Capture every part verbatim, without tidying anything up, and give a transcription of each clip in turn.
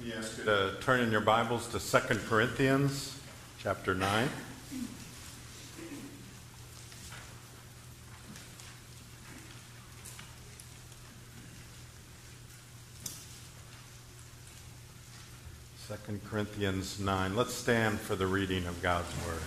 me ask you to turn in your Bibles to Second Corinthians chapter nine. Second Corinthians nine. Let's stand for the reading of God's Word.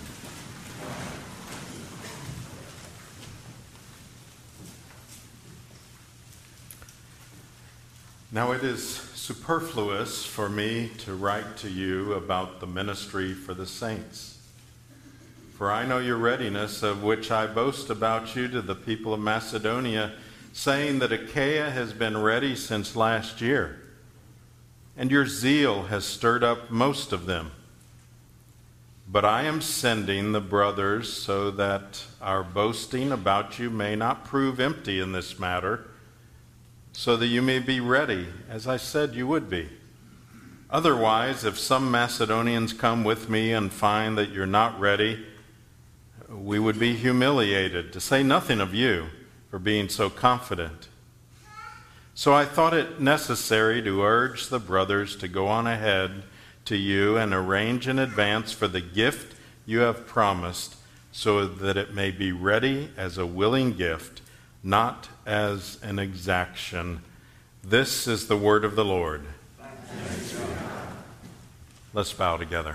Now it is superfluous for me to write to you about the ministry for the saints. For I know your readiness, of which I boast about you to the people of Macedonia, saying that Achaia has been ready since last year, and your zeal has stirred up most of them. But I am sending the brothers so that our boasting about you may not prove empty in this matter, so that you may be ready, as I said you would be. Otherwise, if some Macedonians come with me and find that you're not ready, we would be humiliated, to say nothing of you, for being so confident. So I thought it necessary to urge the brothers to go on ahead to you and arrange in advance for the gift you have promised, so that it may be ready as a willing gift, not as an exaction. This is the word of the Lord. Thanks be to God. Let's bow together.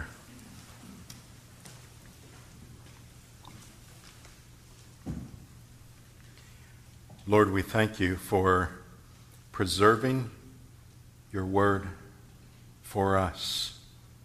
Lord, we thank you for preserving your word for us.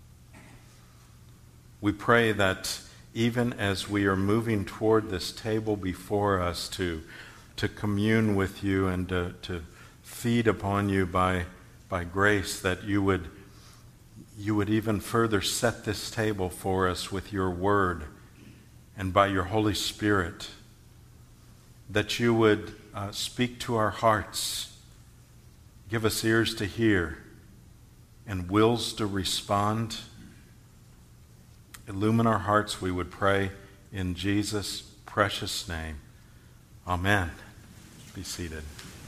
We pray that even as we are moving toward this table before us to to commune with you and to, to feed upon you by, by grace, that you would, you would even further set this table for us with your word and by your Holy Spirit, that you would uh, speak to our hearts, give us ears to hear and wills to respond. Illumine our hearts, we would pray in Jesus' precious name. Amen. Be seated.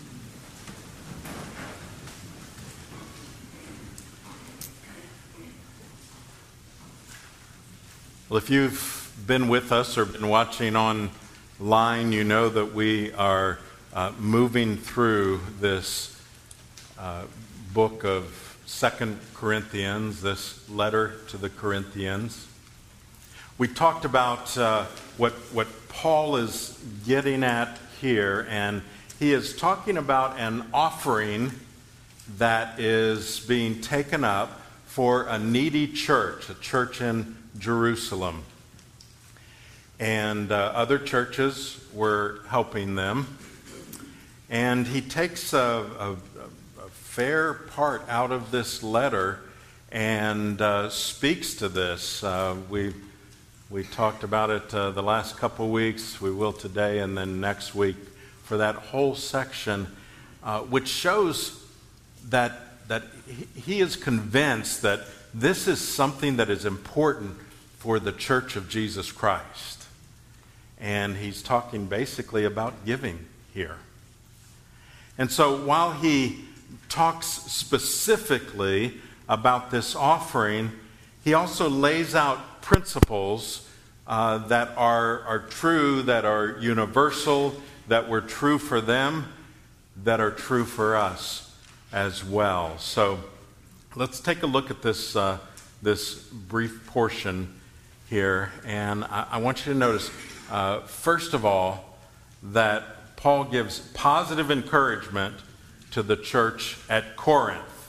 Well, if you've been with us or been watching online, you know that we are uh, moving through this uh, book of Second Corinthians, this letter to the Corinthians. We talked about uh, what, what Paul is getting at here, and he is talking about an offering that is being taken up for a needy church, a church in Jerusalem. And uh, other churches were helping them. And he takes a, a, a fair part out of this letter and uh, speaks to this. Uh, we We talked about it uh, the last couple weeks. We will today and then next week for that whole section, uh, which shows that that he is convinced that this is something that is important for the Church of Jesus Christ. And he's talking basically about giving here. And so while he talks specifically about this offering, he also lays out principles uh, that are, are true, that are universal, that were true for them, that are true for us as well. So let's take a look at this, uh, this brief portion here. And I, I want you to notice, uh, first of all, that Paul gives positive encouragement to the church at Corinth.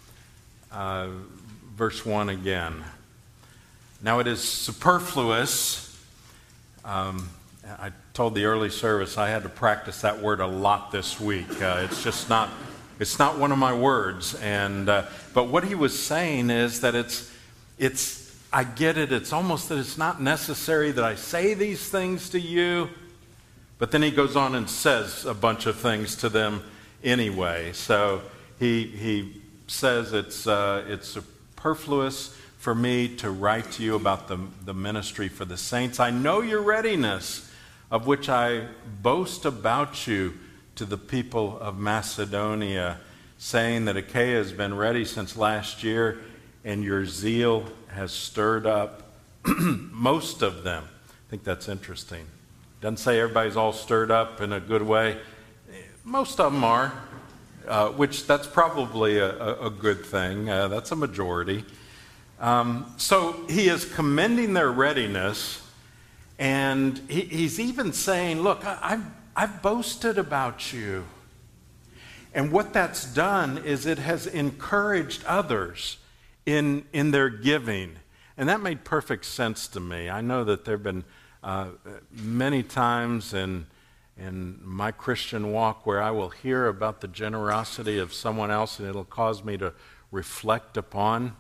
Uh, verse one again. Now it is superfluous. Um, I told the early service I had to practice that word a lot this week. Uh, it's just not, it's not one of my words. And uh, but what he was saying is that it's, it's. I get it. It's almost that it's not necessary that I say these things to you. But then he goes on and says a bunch of things to them anyway. So he he says it's uh, it's superfluous for me to write to you about the, the ministry for the saints. I know your readiness, of which I boast about you to the people of Macedonia, saying that Achaia has been ready since last year, and your zeal has stirred up most of them. I think that's interesting. Doesn't say everybody's all stirred up in a good way. Most of them are, uh, which that's probably a, a, a good thing. Uh, that's a majority. Um, so he is commending their readiness, and he, he's even saying, look, I, I've, I've boasted about you. And what that's done is it has encouraged others in, in their giving. And that made perfect sense to me. I know that there have been uh, many times in, in my Christian walk where I will hear about the generosity of someone else, and it'll cause me to reflect upon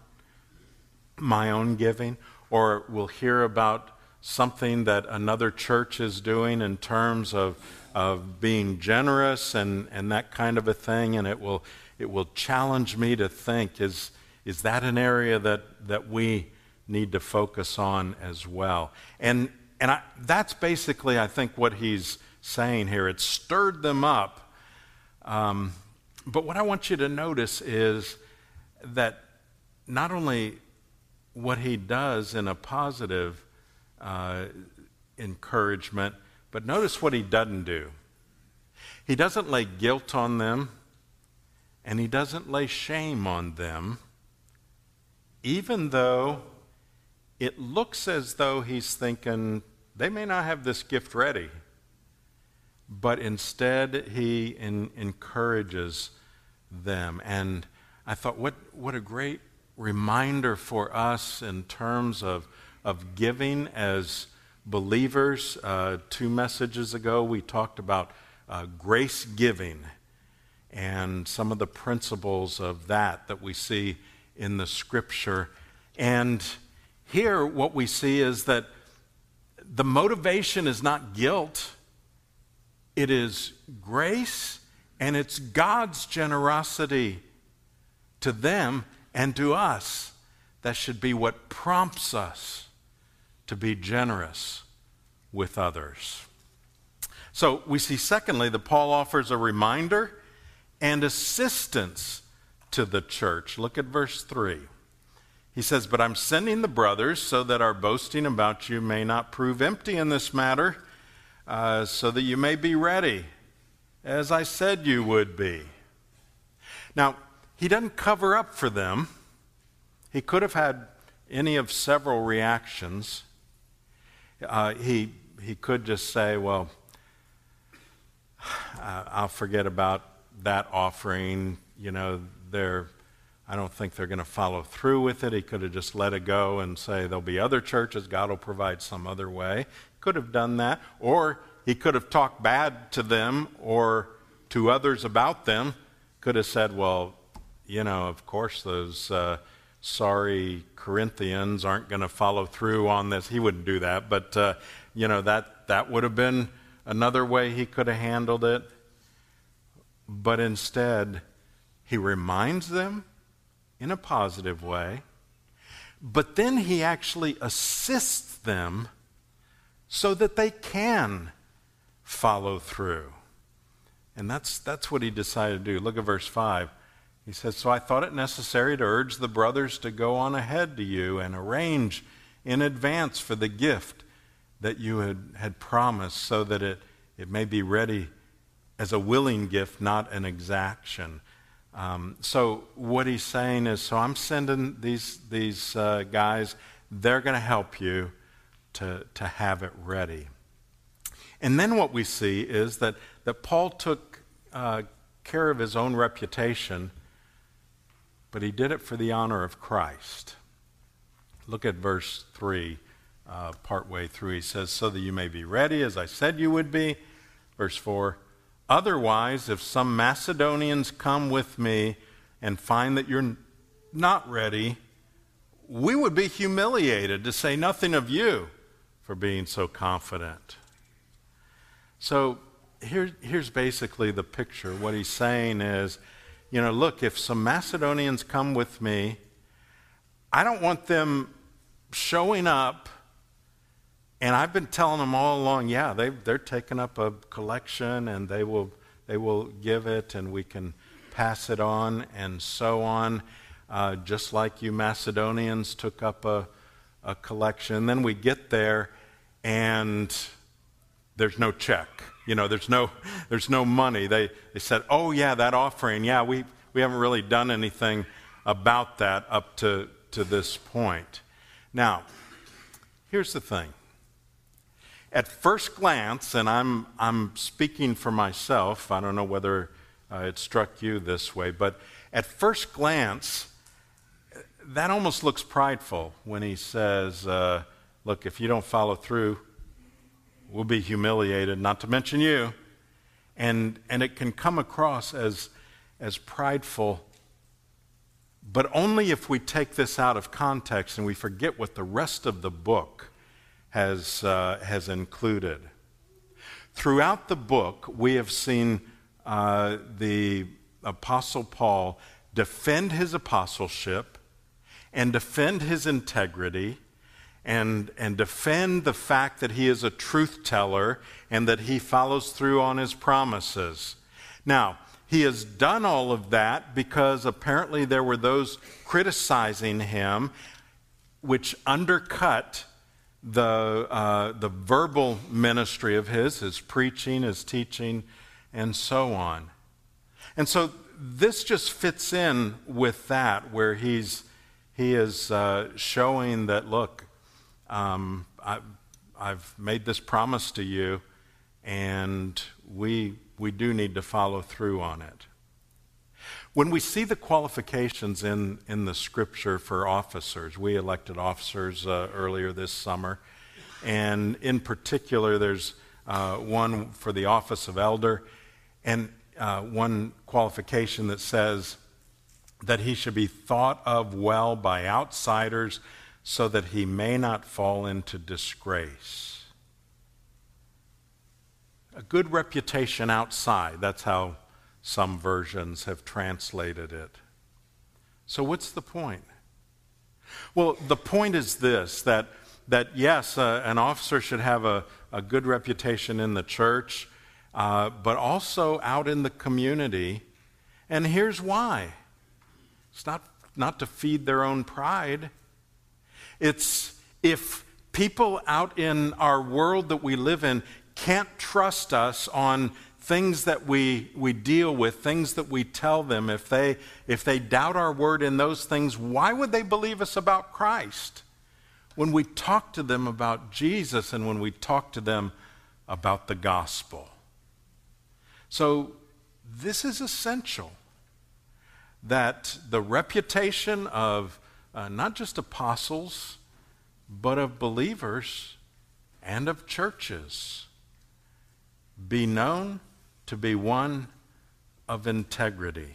my own giving. Or we'll hear about something that another church is doing in terms of of being generous and, and that kind of a thing, and it will it will challenge me to think, is is that an area that, that we need to focus on as well? And and I, that's basically, I think, what he's saying here. It stirred them up. Um, but what I want you to notice is that not only what he does in a positive uh, encouragement, but notice what he doesn't do. He doesn't lay guilt on them, and he doesn't lay shame on them, even though it looks as though he's thinking they may not have this gift ready. But instead, he in, encourages them. And I thought, what, what a great reminder for us in terms of, of giving as believers. Uh, two messages ago, we talked about uh, grace giving and some of the principles of that that we see in the Scripture. And here, what we see is that the motivation is not guilt, it is grace, and it's God's generosity to them and to us that should be what prompts us to be generous with others. So we see, secondly, that Paul offers a reminder and assistance to the church. Look at verse three. He says, "But I'm sending the brothers so that our boasting about you may not prove empty in this matter, uh, so that you may be ready, as I said you would be." Now, he doesn't cover up for them. He could have had any of several reactions. Uh, he he could just say, well, uh, I'll forget about that offering. You know, they're, I don't think they're going to follow through with it. He could have just let it go and say there'll be other churches, God will provide some other way. Could have done that. Or he could have talked bad to them or to others about them. Could have said, well, you know, of course those uh, sorry Corinthians aren't going to follow through on this. He wouldn't do that, but, uh, you know, that, that would have been another way he could have handled it. But instead, he reminds them in a positive way, but then he actually assists them so that they can follow through. And that's, that's what he decided to do. Look at verse five. He says, "So I thought it necessary to urge the brothers to go on ahead to you and arrange in advance for the gift that you had, had promised, so that it, it may be ready as a willing gift, not an exaction." Um, so what he's saying is, so I'm sending these, these uh, guys, they're going to help you to, to have it ready. And then what we see is that, that Paul took uh, care of his own reputation, but he did it for the honor of Christ. Look at verse three, uh, partway through. He says, "So that you may be ready, as I said you would be." Verse four, "Otherwise, if some Macedonians come with me and find that you're not ready, we would be humiliated, to say nothing of you, for being so confident." So here, here's basically the picture. What he's saying is, you know, look, if some Macedonians come with me, I don't want them showing up, and I've been telling them all along, yeah, they, they're taking up a collection, and they will they will give it, and we can pass it on, and so on, uh, just like you Macedonians took up a, a collection. Then we get there, and there's no check. You know, there's no there's no money. They they said, oh yeah, that offering, yeah, we, we haven't really done anything about that up to, to this point. Now, here's the thing. At first glance, and I'm I'm speaking for myself, I don't know whether uh, it struck you this way, but at first glance, that almost looks prideful when he says, uh, look, if you don't follow through, we'll be humiliated, not to mention you. And and it can come across as as prideful, but only if we take this out of context and we forget what the rest of the book has uh, has included. Throughout the book, we have seen uh, the Apostle Paul defend his apostleship and defend his integrity and, and defend the fact that he is a truth teller and that he follows through on his promises. Now, he has done all of that because apparently there were those criticizing him, which undercut the uh, the verbal ministry of his, his preaching, his teaching, and so on. And so this just fits in with that, where he's he is uh, showing that, look, um, I, I've made this promise to you, and we we do need to follow through on it. When we see the qualifications in, in the scripture for officers, we elected officers uh, earlier this summer, and in particular there's uh, one for the office of elder, and uh, one qualification that says that he should be thought of well by outsiders so that he may not fall into disgrace. A good reputation outside, that's how some versions have translated it. So what's the point? Well, the point is this, that, that yes, uh, an officer should have a, a good reputation in the church, uh, but also out in the community. And here's why. It's not, not to feed their own pride. It's if people out in our world that we live in can't trust us on things that we, we deal with, things that we tell them, if they, if they doubt our word in those things, why would they believe us about Christ? When we talk to them about Jesus and when we talk to them about the gospel. So this is essential, that the reputation of uh, not just apostles, but of believers and of churches be known to be one of integrity.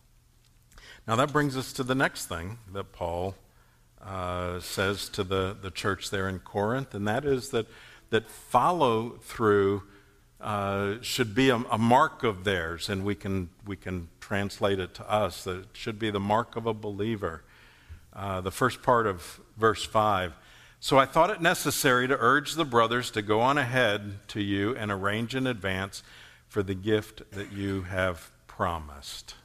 Now that brings us to the next thing that Paul uh, says to the, the church there in Corinth, and that is that, that follow through uh, should be a, a mark of theirs, and we can, we can translate it to us, that it should be the mark of a believer. Uh, the first part of verse five. So I thought it necessary to urge the brothers to go on ahead to you and arrange in advance for the gift that you have promised.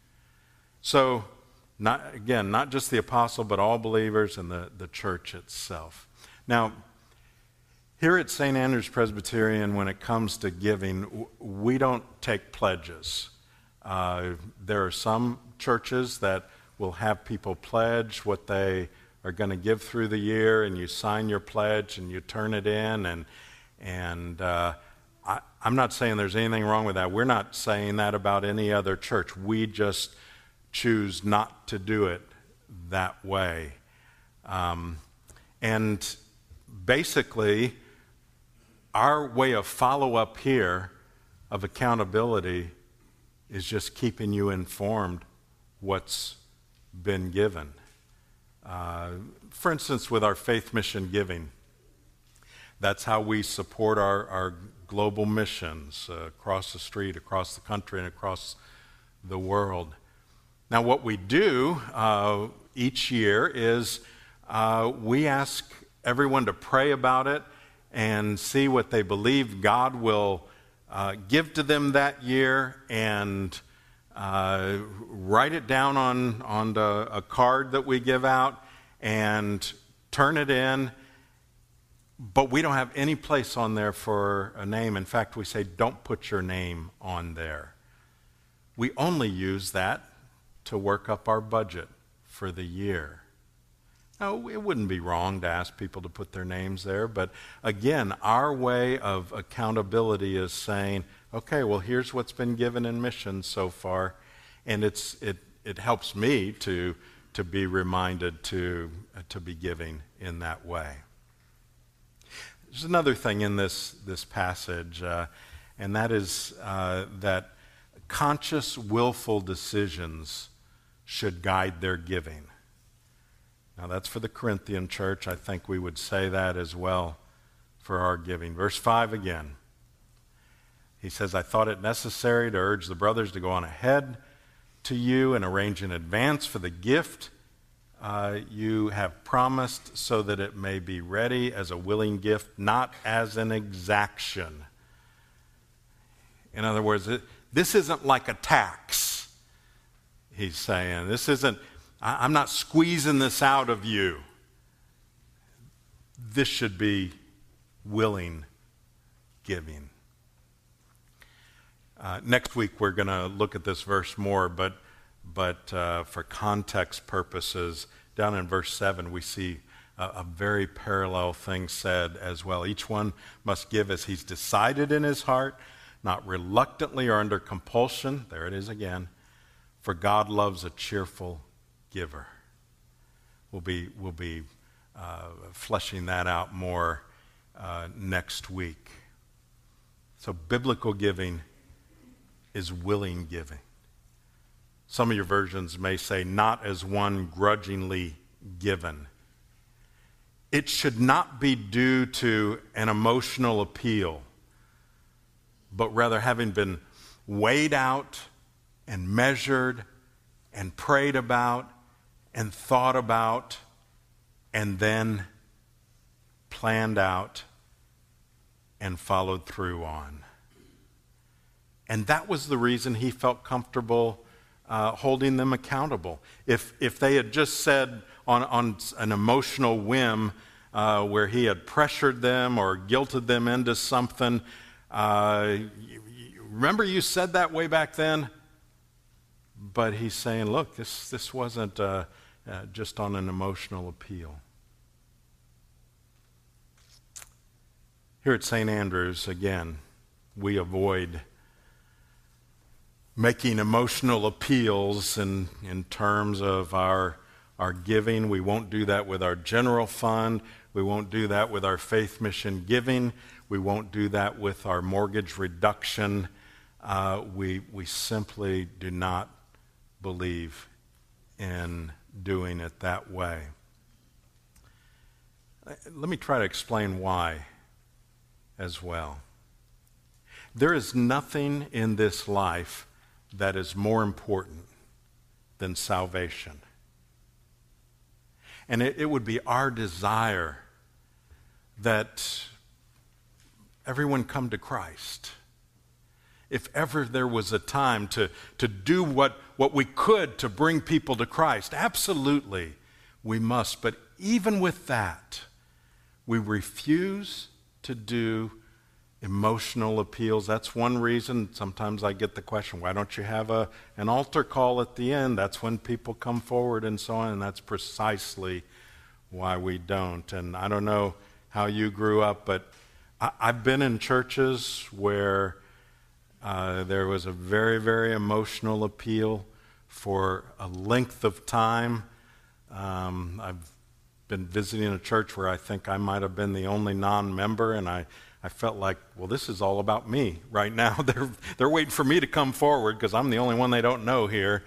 So, not, again, not just the apostle, but all believers and the, the church itself. Now, here at Saint Andrew's Presbyterian, when it comes to giving, we don't take pledges. Uh, there are some churches that will have people pledge what they are going to give through the year, and you sign your pledge and you turn it in, and and uh, I, I'm not saying there's anything wrong with that. We're not saying that about any other church. We just choose not to do it that way. Um, and basically, our way of follow-up here of accountability is just keeping you informed what's been given. Uh, for instance, with our faith mission giving, that's how we support our, our global missions uh, across the street, across the country, and across the world. Now, what we do uh, each year is uh, we ask everyone to pray about it and see what they believe God will uh, give to them that year, and uh, write it down on, on the, a card that we give out and turn it in. But we don't have any place on there for a name. In fact, we say, don't put your name on there. We only use that to work up our budget for the year. Now, it wouldn't be wrong to ask people to put their names there, but again, our way of accountability is saying, okay, well, here's what's been given in missions so far, and it's it it helps me to to be reminded to uh, to be giving in that way. There's another thing in this this passage, uh, and that is uh, that conscious, willful decisions should guide their giving. Now, that's for the Corinthian church. I think we would say that as well for our giving. Verse five again. He says, I thought it necessary to urge the brothers to go on ahead to you and arrange in advance for the gift uh, you have promised, so that it may be ready as a willing gift, not as an exaction. In other words, it, this isn't like a tax, he's saying. This isn't, I, I'm not squeezing this out of you. This should be willing giving. Uh, next week we're going to look at this verse more, but but uh, for context purposes, down in verse seven we see a, a very parallel thing said as well. Each one must give as he's decided in his heart, not reluctantly or under compulsion. There it is again. For God loves a cheerful giver. We'll be we'll be uh, fleshing that out more uh, next week. So biblical giving is willing giving. Some of your versions may say, not as one grudgingly given. It should not be due to an emotional appeal, but rather having been weighed out and measured and prayed about and thought about and then planned out and followed through on. And that was the reason he felt comfortable uh, holding them accountable. If if they had just said on, on an emotional whim uh, where he had pressured them or guilted them into something, uh, you, you, remember you said that way back then? But he's saying, look, this, this wasn't uh, uh, just on an emotional appeal. Here at Saint Andrews, again, we avoid making emotional appeals in, in terms of our, our giving. We won't do that with our general fund. We won't do that with our faith mission giving. We won't do that with our mortgage reduction. Uh, we, we simply do not believe in doing it that way. Let me try to explain why as well. There is nothing in this life that is more important than salvation. And it, it would be our desire that everyone come to Christ. If ever there was a time to, to do what, what we could to bring people to Christ, absolutely we must. But even with that, we refuse to do emotional appeals. That's one reason sometimes I get the question, why don't you have a, an altar call at the end? That's when people come forward and so on, and that's precisely why we don't. And I don't know how you grew up, but I, I've been in churches where uh, there was a very, very emotional appeal for a length of time. Um, I've been visiting a church where I think I might have been the only non-member, and I I felt like, well, this is all about me right now. They're, they're waiting for me to come forward because I'm the only one they don't know here.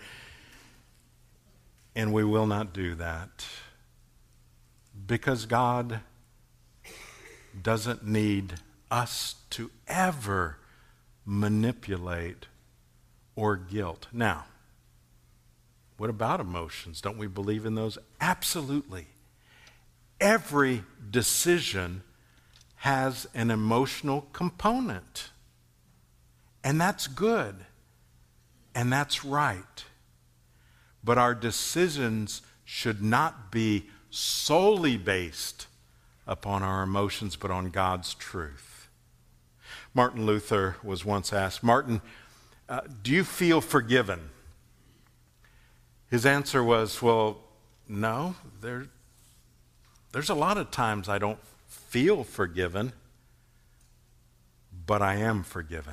And we will not do that because God doesn't need us to ever manipulate or guilt. Now, what about emotions? Don't we believe in those? Absolutely. Every decision has an emotional component. And that's good. And that's right. But our decisions should not be solely based upon our emotions, but on God's truth. Martin Luther was once asked, Martin, uh, do you feel forgiven? His answer was, well, no, there, there's a lot of times I don't feel forgiven, but I am forgiven.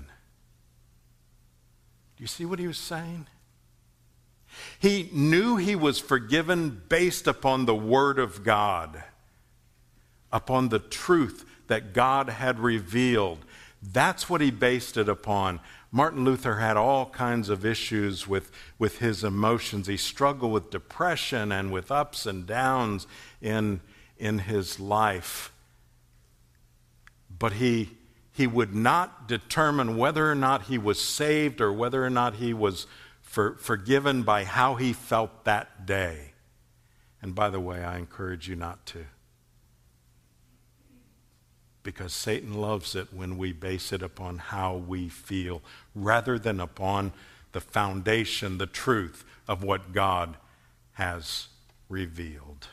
Do you see what he was saying? He knew he was forgiven based upon the Word of God, upon the truth that God had revealed. That's what he based it upon. Martin Luther had all kinds of issues with, with his emotions. He struggled with depression and with ups and downs in, in his life. But he, he would not determine whether or not he was saved or whether or not he was for, forgiven by how he felt that day. And by the way, I encourage you not to. Because Satan loves it when we base it upon how we feel rather than upon the foundation, the truth of what God has revealed.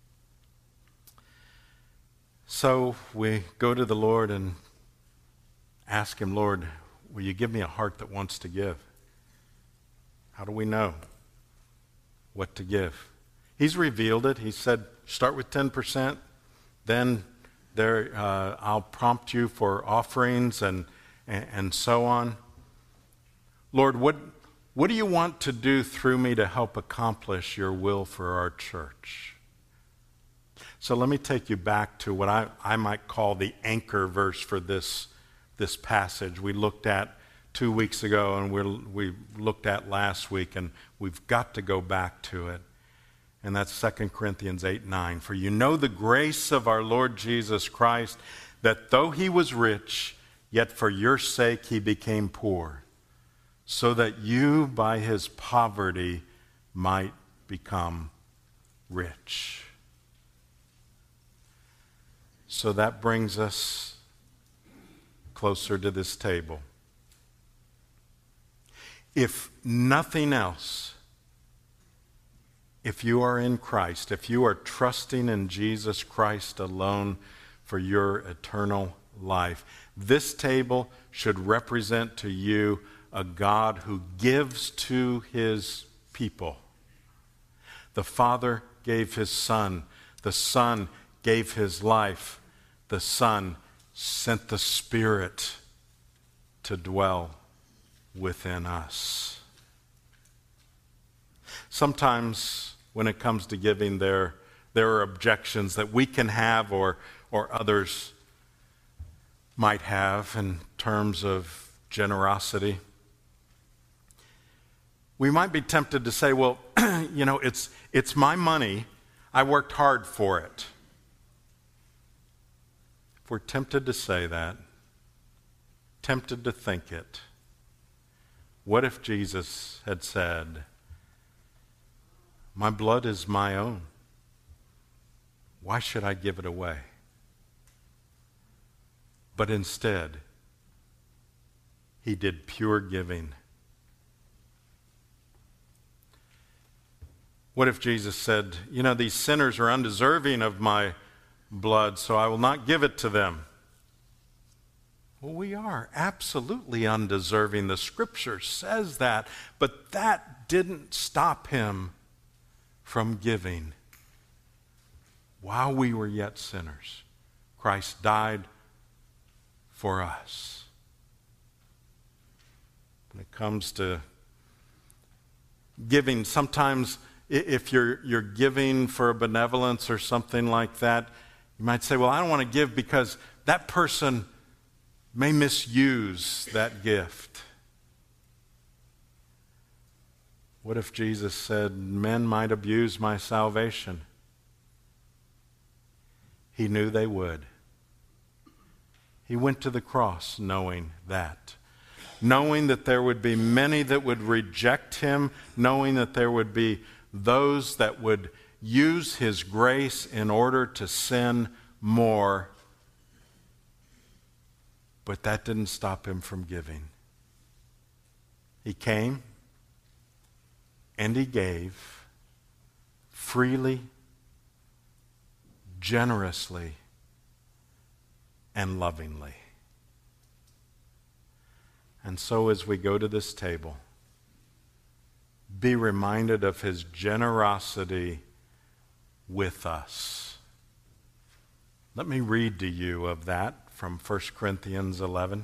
So we go to the Lord and ask him, Lord, will you give me a heart that wants to give? How do we know what to give? He's revealed it. He said, start with ten percent, then There, uh, I'll prompt you for offerings and, and and so on. Lord, what what do you want to do through me to help accomplish your will for our church? So let me take you back to what I, I might call the anchor verse for this, this passage we looked at two weeks ago and we we looked at last week, and we've got to go back to it. And that's Second Corinthians eight nine. For you know the grace of our Lord Jesus Christ, that though he was rich, yet for your sake he became poor, so that you by his poverty might become rich. So that brings us closer to this table. If nothing else, if you are in Christ, if you are trusting in Jesus Christ alone for your eternal life, this table should represent to you a God who gives to his people. The Father gave his Son. The Son gave his life. The Son sent the Spirit to dwell within us. Sometimes when it comes to giving, there, there are objections that we can have or, or others might have in terms of generosity. We might be tempted to say, well, you know, it's, it's my money. I worked hard for it. If we're tempted to say that, tempted to think it, what if Jesus had said, my blood is my own. Why should I give it away? But instead, he did pure giving. What if Jesus said, you know, these sinners are undeserving of my blood, so I will not give it to them? Well, we are absolutely undeserving. The Scripture says that, but that didn't stop him from giving. While we were yet sinners, Christ died for us. When it comes to giving, sometimes if you're you're giving for a benevolence or something like that, you might say, well, I don't want to give because that person may misuse that gift. What if Jesus said, men might abuse my salvation? He knew they would. He went to the cross knowing that. Knowing that there would be many that would reject him, knowing that there would be those that would use his grace in order to sin more. But that didn't stop him from giving. He came, And he gave freely, generously, and lovingly. And so as we go to this table, be reminded of his generosity with us. Let me read to you of that from First Corinthians eleven.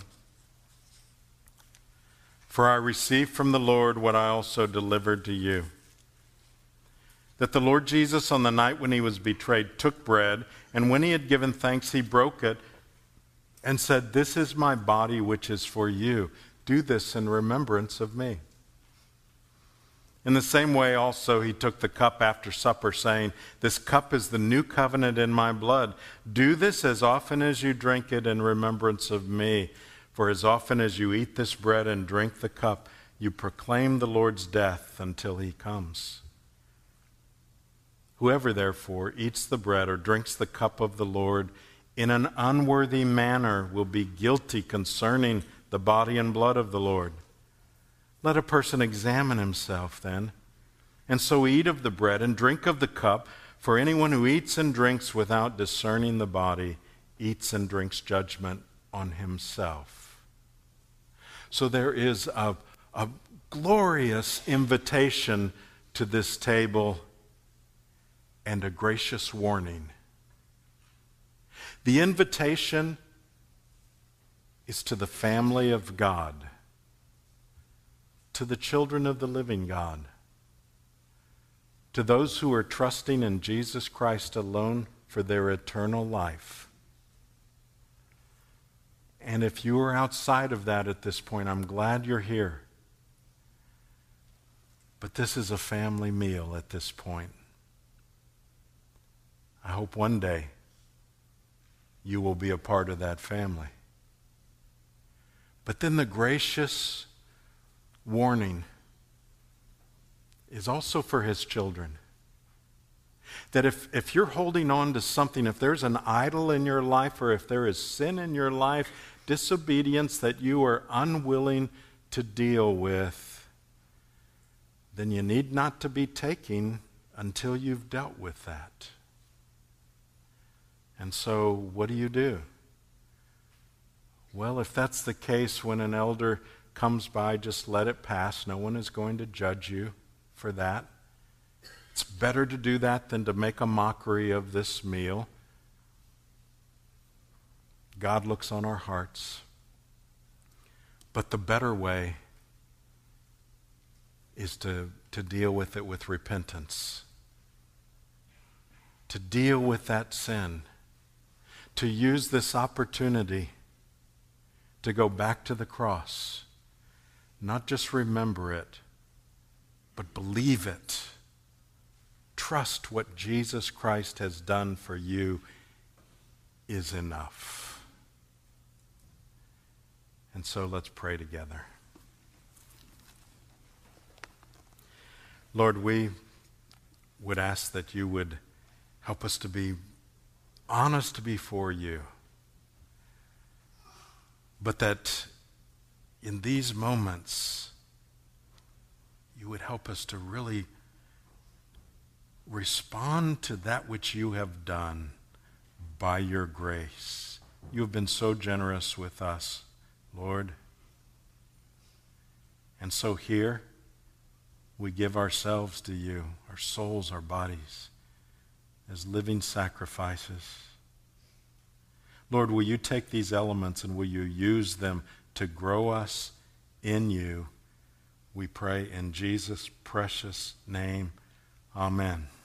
For I received from the Lord what I also delivered to you, that the Lord Jesus, on the night when he was betrayed, took bread, and when he had given thanks, he broke it and said, "This is my body, which is for you. Do this in remembrance of me." In the same way also he took the cup after supper, saying, "This cup is the new covenant in my blood. Do this as often as you drink it in remembrance of me. For as often as you eat this bread and drink the cup, you proclaim the Lord's death until he comes. Whoever therefore eats the bread or drinks the cup of the Lord in an unworthy manner will be guilty concerning the body and blood of the Lord. Let a person examine himself then, and so eat of the bread and drink of the cup. For anyone who eats and drinks without discerning the body eats and drinks judgment on himself." So there is a, a glorious invitation to this table and a gracious warning. The invitation is to the family of God, to the children of the living God, to those who are trusting in Jesus Christ alone for their eternal life. And if you are outside of that at this point, I'm glad you're here. But this is a family meal at this point. I hope one day you will be a part of that family. But then the gracious warning is also for his children. That if, if you're holding on to something, if there's an idol in your life, or if there is sin in your life, disobedience that you are unwilling to deal with, then you need not to be taking until you've dealt with that. And so what do you do? Well, if that's the case, when an elder comes by, just let it pass. No one is going to judge you for that. It's better to do that than to make a mockery of this meal. God looks on our hearts. But the better way is to, to deal with it with repentance. To deal with that sin. To use this opportunity to go back to the cross. Not just remember it, but believe it. Trust what Jesus Christ has done for you is enough. And so let's pray together. Lord, we would ask that you would help us to be honest before you, but that in these moments you would help us to really respond to that which you have done by your grace. You have been so generous with us, Lord. And so here we give ourselves to you, our souls, our bodies, as living sacrifices. Lord, will you take these elements and will you use them to grow us in you? We pray in Jesus' precious name. Amen.